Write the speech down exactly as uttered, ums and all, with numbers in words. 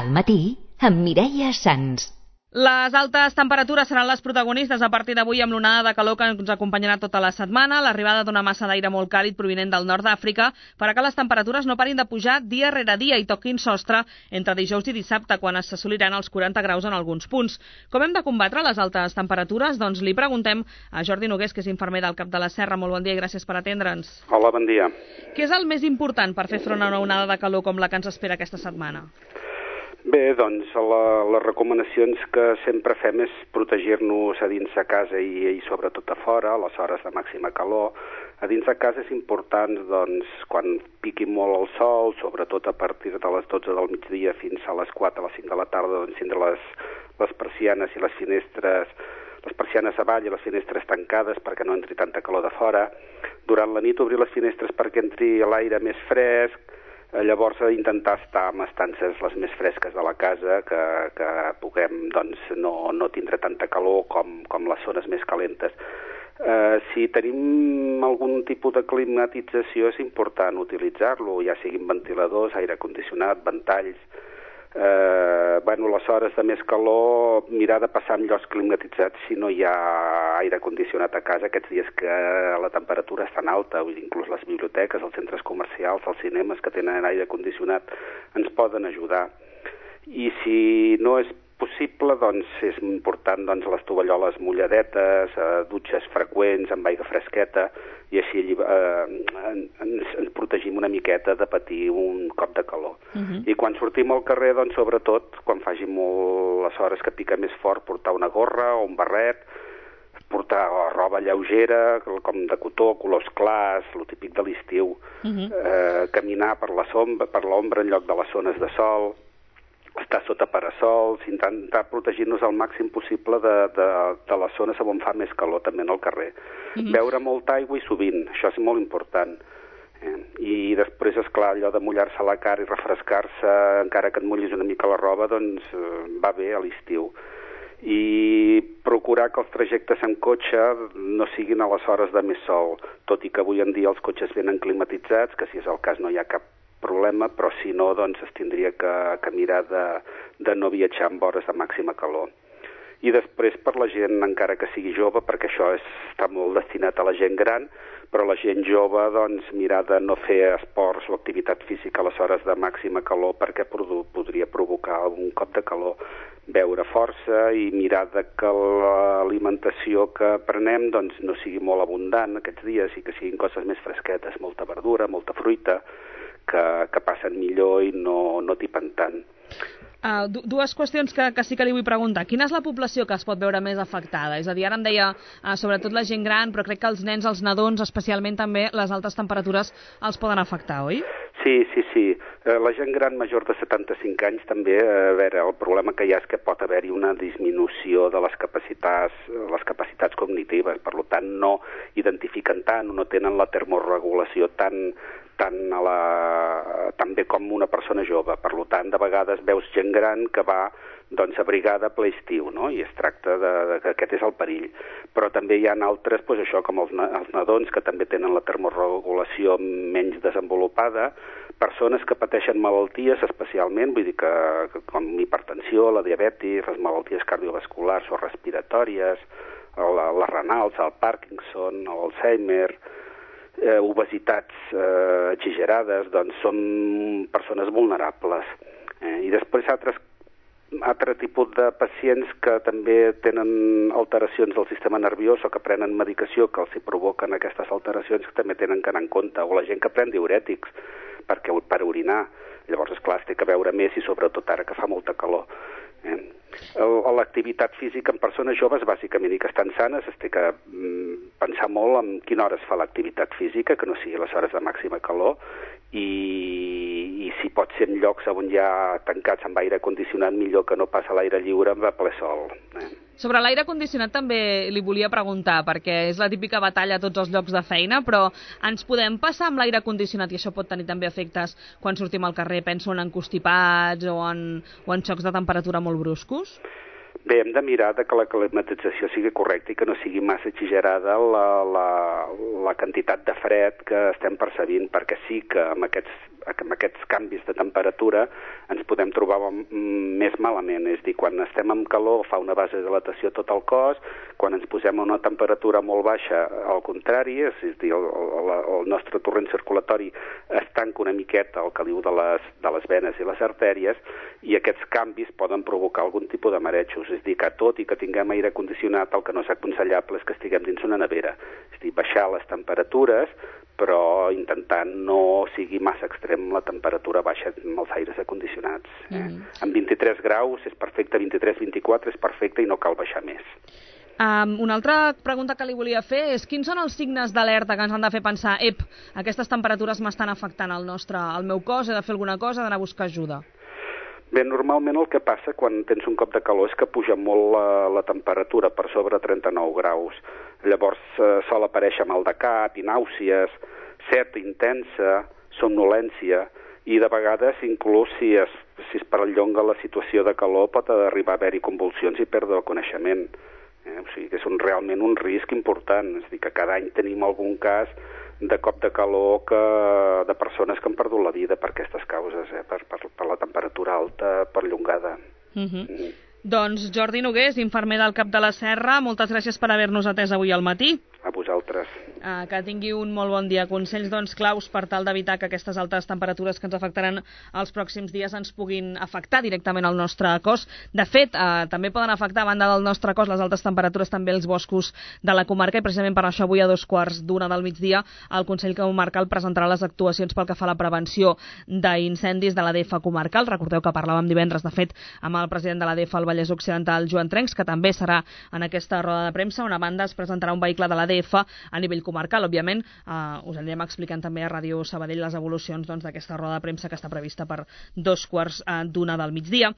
Al matí, amb Mireia Sans. Les altes temperatures seran les protagonistes a partir d'avui amb l'onada de calor que ens acompanyarà tota la setmana, l'arribada d'una massa d'aire molt càlid provinent del nord d'Àfrica farà que les temperatures no parin de pujar dia rere dia i toquin sostre entre dijous i dissabte, quan s'assoliran els quaranta graus en alguns punts. Com hem de combatre les altes temperatures? Doncs li preguntem a Jordi Nogués, que és infermer del Cap de la Serra. Molt bon dia i gràcies per atendre'ns. Hola, bon dia. Què és el més important per fer front a una onada de calor com la que ens espera aquesta setmana? Bé, doncs, la, les recomanacions que sempre fem és protegir-nos a dins de casa i, i sobretot a fora, a les hores de màxima calor. A dins de casa és important, doncs, quan piqui molt el sol, sobretot a partir de les dotze del migdia fins a les quatre, a les cinc de la tarda, doncs, tindre les, les persianes i les finestres, les persianes avall i les finestres tancades perquè no entri tanta calor de fora. Durant la nit obrir les finestres perquè entri l'aire més fresc. Llavors intentar estar en estances les més fresques de la casa, que, que puguem doncs, no, no tindre tanta calor com, com les zones més calentes. Eh, si tenim algun tipus de climatització és important utilitzar-lo, ja siguin ventiladors, aire condicionat, ventalls. Eh, bueno, les hores de més calor, mirar de passar en llocs climatitzats si no hi ha aire condicionat a casa, aquests dies que la temperatura és tan alta, inclús les biblioteques, els centres comercials, els cinemes que tenen aire condicionat ens poden ajudar. I si no és possible, doncs és important doncs, les tovalloles mulladetes, eh, dutxes freqüents amb aigua fresqueta, i així eh, ens, ens protegim una miqueta de patir un cop de calor. Uh-huh. I quan sortim al carrer, doncs, sobretot, quan faci molt les hores que pica més fort, portar una gorra o un barret, portar roba lleugera, com de cotó, colors clars, el típic de l'estiu, uh-huh. eh, caminar per la sombra, per l'ombra en lloc de les zones de sol, estar sota parasols, intentar protegir-nos al màxim possible de, de, de les zones on fa més calor, també al carrer. Mm-hmm. Beure molta aigua i sovint, això és molt important. Eh? I després, esclar, allò de mullar-se la cara i refrescar-se, encara que et mullis una mica la roba, doncs eh, va bé a l'estiu. I procurar que els trajectes en cotxe no siguin a les hores de més sol, tot i que avui en dia els cotxes venen climatitzats, que si és el cas no hi ha cap problema, però si no, doncs es tindria que, que mirar de, de no viatjar en hores de màxima calor. I després per la gent, encara que sigui jove, perquè això és, està molt destinat a la gent gran, però la gent jove, doncs, mirar de no fer esports o activitat física a les hores de màxima calor perquè produ- podria provocar un cop de calor. Beure força i mirar de que l'alimentació que prenem doncs, no sigui molt abundant aquests dies i que siguin coses més fresquetes, molta verdura, molta fruita, que, que passen millor i no, no tipen tant. Uh, dues qüestions que, que sí que li vull preguntar. Quina és la població que es pot veure més afectada? És a dir, ara em deia uh, sobretot la gent gran, però crec que els nens, els nadons, especialment també les altes temperatures els poden afectar, oi? Sí, sí, sí. Uh, la gent gran major de setanta-cinc anys també, uh, a veure, el problema que hi ha és que pot haver-hi una disminució de les capacitats, les capacitats cognitives, per tant no identifiquen tant, no tenen la termorregulació tan Tan, a la, tan bé com una persona jove. Per tant, de vegades veus gent gran que va doncs, abrigada a ple estiu, no? I es tracta de, de que aquest és el perill. Però també hi ha altres, doncs, això, com els, els nadons, que també tenen la termorregulació menys desenvolupada, persones que pateixen malalties especialment, vull dir que, que com hipertensió, la diabetis, les malalties cardiovasculars o respiratòries, la, les renals, el Parkinson, l'Alzheimer, Eh, obesitats eh, exagerades, doncs són persones vulnerables. Eh, I després altres, altre tipus de pacients que també tenen alteracions del sistema nerviós o que prenen medicació que els hi provoquen aquestes alteracions, que també tenen que anar en compte, o la gent que pren diurètics perquè, per orinar. Llavors, esclar, es té que veure més i sobretot ara que fa molta calor. Eh? L'activitat física en persones joves, bàsicament, i que estan sanes, es té que mm, pensar molt en quina hora es fa l'activitat física, que no sigui les hores de màxima calor, i, i si pot ser en llocs on hi ha tancats amb aire condicionat, millor que no pas a l'aire lliure amb ple sol. Eh? Sobre l'aire condicionat també li volia preguntar, perquè és la típica batalla a tots els llocs de feina, però ens podem passar amb l'aire condicionat i això pot tenir també efectes quan sortim al carrer, penso en encostipats o en, o en xocs de temperatura molt bruscos? Bé, hem de mirar de que la climatització sigui correcta i que no sigui massa exagerada la, la, la quantitat de fred que estem percebint, perquè sí que amb aquests amb aquests canvis de temperatura ens podem trobar més malament. És a dir, quan estem amb calor fa una vasodilatació a tot el cos, quan ens posem a una temperatura molt baixa, al contrari, és a dir, el, el, el nostre torrent circulatori es tanca una miqueta al caliu de les, de les venes i les artèries, i aquests canvis poden provocar algun tipus de marejos. És a dir, que tot i que tinguem aire condicionat, el que no és aconsellable és que estiguem dins una nevera. És a dir, baixar les temperatures, però intentant no sigui massa extrem la temperatura baixa amb els aires acondicionats. Eh? Mm. Amb vint-i-tres graus és perfecte, vint-i-tres vint-i-quatre és perfecte i no cal baixar més. Um, una altra pregunta que li volia fer és quins són els signes d'alerta que ens han de fer pensar ep, aquestes temperatures m'estan afectant el nostre, el meu cos, he de fer alguna cosa, he d'anar a buscar ajuda? Bé, normalment el que passa quan tens un cop de calor és que puja molt la, la temperatura per sobre trenta-nou graus. Llavors eh, sol aparèixer mal de cap i nàusees, set intensa, somnolència, i de vegades inclús si es, si es perllonga la situació de calor pot arribar a haver-hi convulsions i perdre el coneixement. Eh? O sigui que és un, realment un risc important. És a dir, que cada any tenim algun cas de cop de calor que, de persones que han perdut la vida per aquestes causes, eh? per, per, per la temperatura alta perllongada. Mm-hmm. Mm. Doncs Jordi Nogués, infermer del Cap de la Serra, moltes gràcies per haver-nos atès avui al matí. A vosaltres. Uh, que tingui un molt bon dia. Consells doncs, claus per tal d'evitar que aquestes altes temperatures que ens afectaran els pròxims dies ens puguin afectar directament al nostre cos. De fet, uh, també poden afectar a banda del nostre cos les altes temperatures també els boscos de la comarca, i precisament per això avui a dos quarts d'una del migdia el Consell Comarcal presentarà les actuacions pel que fa a la prevenció d'incendis de l'A D F comarcal. Recordeu que parlàvem divendres, de fet, amb el president de l'A D F al Vallès Occidental, Joan Trencs, que també serà en aquesta roda de premsa, on a banda es presentarà un vehicle de l'A D F a nivell comarcal. Òbviament, eh, us anirem explicant també a Ràdio Sabadell les evolucions doncs, d'aquesta roda de premsa que està prevista per dos quarts eh, d'una del migdia.